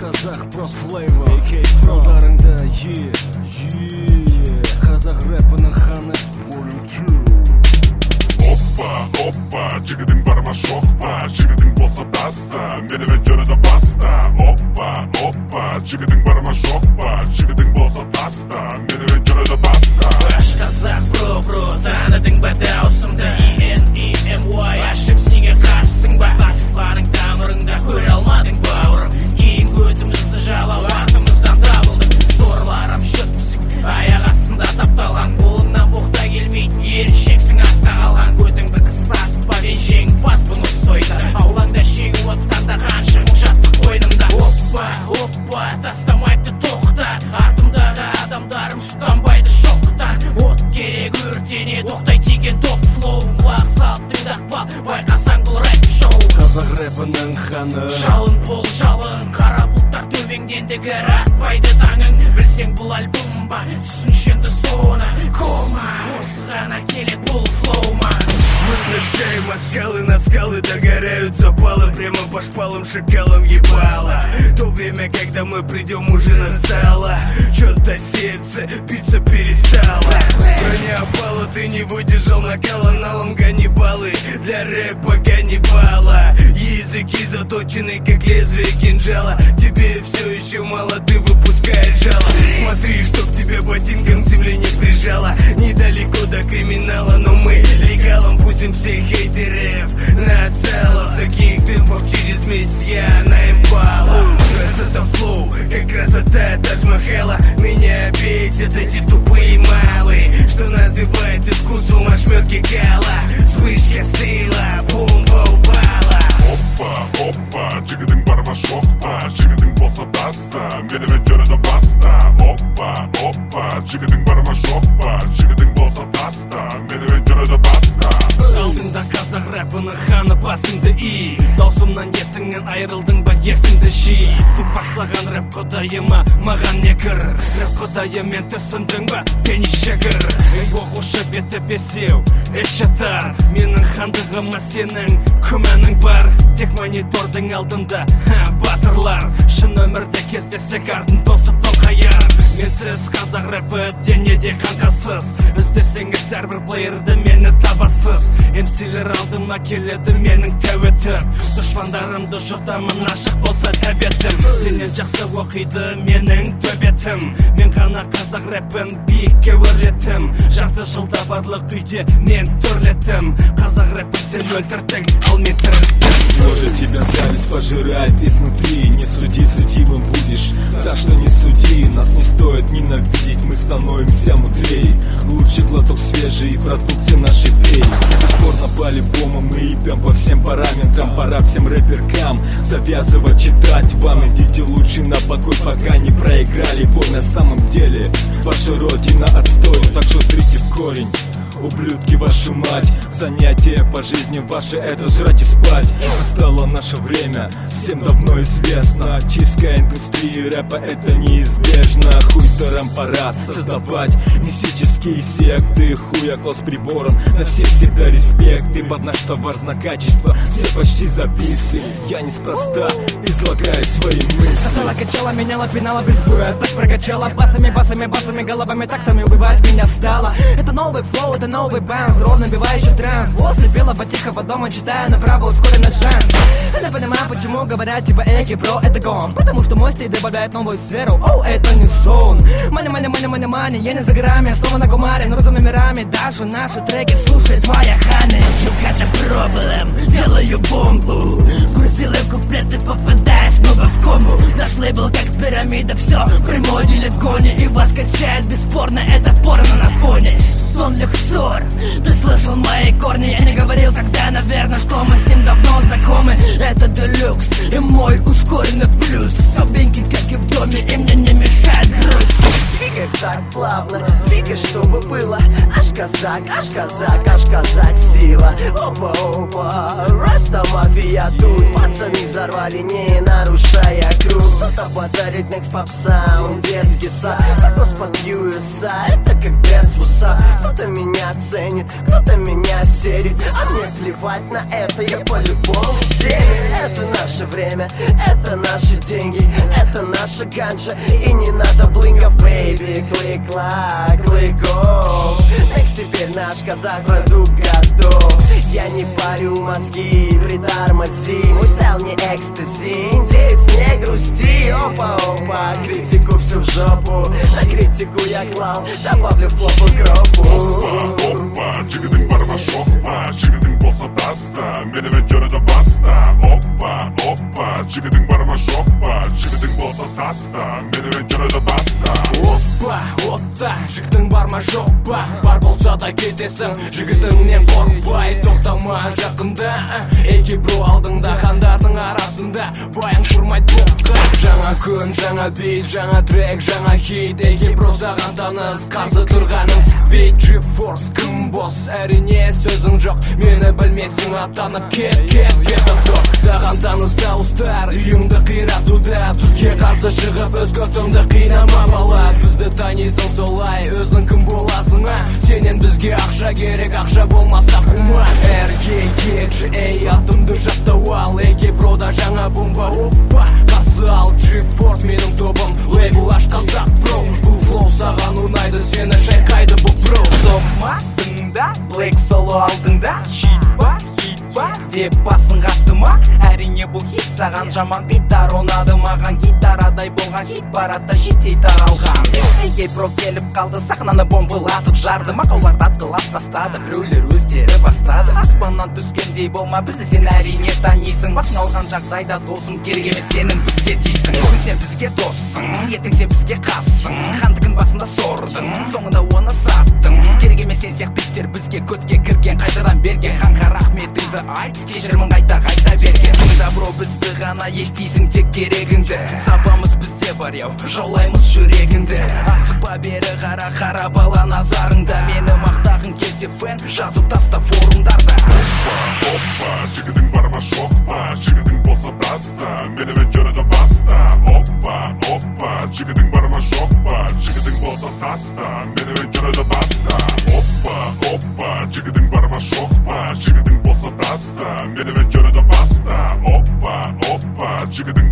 Қазақ про флейвор жолдарыңда қазақ рэпінің ханы Оппа, жігітің бар ма жоқ па, жігітің болса таста, менімен жүреді баста. Оппа, жігітің бар ма жоқ па, жігітің болса таста, менімен жүреді баста. Аш қазақ бро, таныдың ба даусымды, ENEMY ашып сенге қарсың ба, басып тамырыңда көре алмадың бауырым, кейінгі өтімізді жалау артымыздан табылдың. Сорларым жүріпсің, аяқ астында тапталған, қолыңнан боқта келмейтін еріншексің, артта қалған көтіңді қысасың ба, мен жеңімпазбын осы ойда, аулаңда шегіп отқанда қаншығың жаттық қойнымда. Оппа, тастамайды тоқтар, артымдағы адамдарым сұстанбайды шоқтан. От керек өртенеді, оқтай тиген топ флоуым, құлақ салып тыңдақпа, байқасаң бұл рэп шоу. Қазақ рэпінің ханы Жалын бол жалын, қара бұлттар төбеңдендігі атпайды таңың. Білсең бұл альбом ба, түсіншенді соны кома, осыған келет бұл флоума. Мы встречаем от скалы на скалы, догорают запалы, прямо по шпалам шакалам ебало. То время, когда мы придем, уже настало. Чё-то сердце биться перестало. Броня опала, ты не выдержал накала, налом ганнибалы для рэпа ганнибала. Языки заточены, как лезвие кинжала. Тебе все еще мало, ты выпускаешь жало. Смотри, чтоб тебя ботинком к земле не прижало. Недалеко до криминала, но мы легалом пустим всех хейтеров на цело. В таких темпах через месяц я на импала. Красота флоу, как красота Тадж-Махала. Меня бесят эти тупые малые, что называют искусством ошметки кала. Вспышка стыла, бомба упала. Оппа, жігітің бар ма жоқ па, жігітің болса таста, менімен жүреді баста. Оппа, жігітің бар ма жоқ па, жігітің болса таста, менімен жүреді баста. Алдыңда қазақ рэпінің ханы басыңды и даусымнан есіңнен айырылдың ба есіңді жи. Тупақсаған рэп құдайыма маған не кір, рэп құдайымен түсіндің ба пенишегір. Эй оқушы беті бесеу эшетар, менің хандығыма сенің күмәнің бар. Тек монитордың алдында батырлар, шын өмірде кездесек артын тосып тоқаяр. Менсіз қазақ рэпі денеде қаңқасыз, іздесеңіз әрбір плеерді мені табасыз. МС-лер алдыма келеді менің тәуетім, дұшпандарымды жұтамын ашық болса тәбетім. Сенен жақсы оқиды менің төбетім, мен ғана қазақ рэпін биікке өрлетім. Жарты жылда барлық үйде мен төрлетім, қазақ рэпі сен өлтірдің, ал мен тірілттім. Может тебя зависть пожирает изнутри, не суди, судимым будешь, так что не суди. Нас не стоит ненавидеть, мы становимся мудрее. Лучший глоток свежей продукции нашей пей. Бесспорно по-любому мы ебем по всем параметрам. Пора всем рэперкам завязывать читать вам. Идите лучше на покой, пока не проиграли бой. На самом деле ваша родина отстой, так что зрите в корень. Ублюдки, вашу мать, занятие по жизни ваше — это жрать и спать. Настало наше время, всем давно известно. Чистка индустрии рэпа — это неизбежно. Хуйтерам пора создавать мистические секты. Хуякло с прибором, на всех всегда респект. И под наш товар знак качества все почти записы. Я неспроста излагаю свои мысли. Качала, качала, меняла, пинала, брезгуя, так прокачала. Басами, головами, тактами убивает меня стало. Это новый флоу, это новый баунс, ровно набивающий транс. Возле белого тихого дома читаю направо ускоренный шанс. Я не понимаю, почему говорят типа эки, бро, это гон. Потому что мой стиль добавляет новую сферу. Оу, это не сон. Мани, я не за горами, я снова на кумаре, но разными мирами. Даже наши треки слушает твоя ханы. You got a problem, делаю бомбу. Грузилы в куплеты, попадая снова в кому. Наш лейбл как пирамида, все при моде легоне. И вас качает, бесспорно, это порно на фоне. Слон Люксор, ты слышал мои корни. Я не говорил тогда, наверное, что мы с ним давно знакомы. Это делюкс и мой ускоренный плюс. Слабенький, как и в доме, и мне не мешает грусть. Двигай так плавно, двигай, чтобы было. Аж казак, сила. Опа, раз просто мафия тут. Пацаны взорвали, не нарушая круг. Кто-то базарит next pop sound, детский сад. Закос под USA, это как Бенц в усах. Кто-то меня ценит, кто-то меня серит, а мне плевать на это, я по-любому в теме. Это наше время, это наши деньги, это наша ганджа, и не надо блингов, бэйби. Клик-клак, клик-офф. Next теперь наш казах, продукт готов. Я не парю мозги, притормози. Мой стайл не экстази, индеец, не грусти. Опа-опа, критику всю в жопу. На критику я клал, добавлю в плов укропу. Опа, чигидың барма шоқпа, чигидың болса таста, менімен жүреді баста. Опа, чигидың барма шоқпа, чигидың болса таста, менімен жүреді баста. Опа, отта, жігітің бар ма жоқ па? Бар болса да кетесің, жігітіңнен қорықпай. Тоқтама жақында, эки бро алдыңда, хандардың арасында баян тұрмайды боққа. Жаңа күн, жаңа бит, жаңа трек, жаңа хит. Эки бро саған таныс, қарсы тұрғаның спид. G-Force кім бос, әрине сөзің жоқ. Мені білмесің, аттанып кет аттық. Саған таныс дауыстар, үйіңді қиратуда. Бізге қарсы шығып, өз көтіңді қинама бала. Бізді танисың солай, өзің кім боласың а? Сенен бізге ақша керек, ақша болмаса құма. RKG, эй, атымды жаттау ал. Эки прода жаңа бомба, опа, қасы ал. G-Force менің тобым, лейбл аш қазақ бро. Бұл флоу саған ұнайды, сені шайқайды бұл бро. Тыңда, Black Solo алдыңда. Хит ба деп басың қатты ма? Әрине бұл хит, саған жаман биттар ұнады. Маған гитарадай болған хит баратта шиттей таралған. Эйкей про келіп қалды, сахнаны бомбылатып жарды. Мақауларды атқылап тастады, біреулер өздері бастады. Аспаннан түскендей болма, бізді сен әрине танисың. Басың алған жағдайда досың керек емес, сенің бізге тисің. Бүгін сен бізге доссың, ертең сен бізге қассың. Хандығын басында сордың, соңында оны саттың. Керек емес сен сияқты иттер бізге көтке кірген, қайтадан берген. Ханға рахметіңді айт, кешірімін қайта берген. Тыңда бро, бізді ғана естисің тек керегіңді. Сапамыз бізде бар яу, жаулаймыз жүрегіңді. Асықпа бері қара бала назарыңда. Мені мақтағың келсе фэн, жазып таста форумдарда. Опа, жігітің бар ма шоқпа, жігітің болса таста, менімен жүреді баста. Опа, жігітің бар ма шоқпа, жігітің болса таста, менімен жүреді баста. Опа, жігітің бар ма шоқпа, жігітің болса таста, менімен жүреді баста. Опа, жігітің